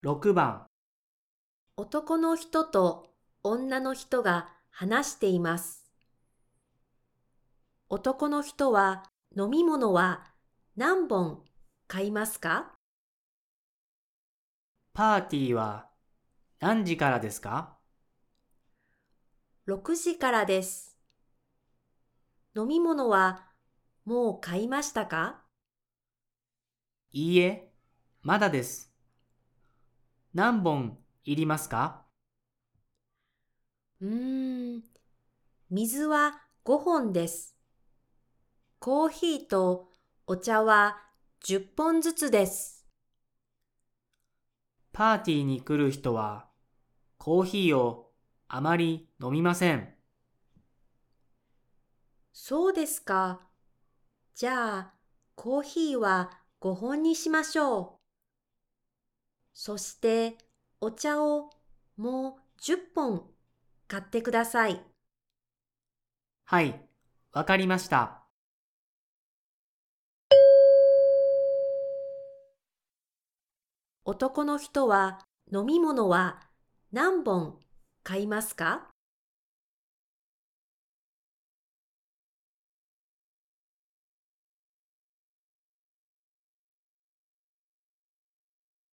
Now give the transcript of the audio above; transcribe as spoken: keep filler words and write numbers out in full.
ろくばん、 男の人と女の人が話しています。男の人は飲み物は何本買いますか？ パーティーは何時からですか？ ろくじからです。飲み物はもう買いましたか？ いいえ、まだです。何本いりますか？ うーん、水はごほんです。コーヒーとお茶はじゅっぽんずつです。 パーティーに来る人はコーヒーをあまり飲みません。 そうですか。じゃあ、コーヒーはごほんにしましょう。そして、お茶をもうじゅっぽん買ってください。 はい、わかりました。 男の人は飲み物は何本買いますか？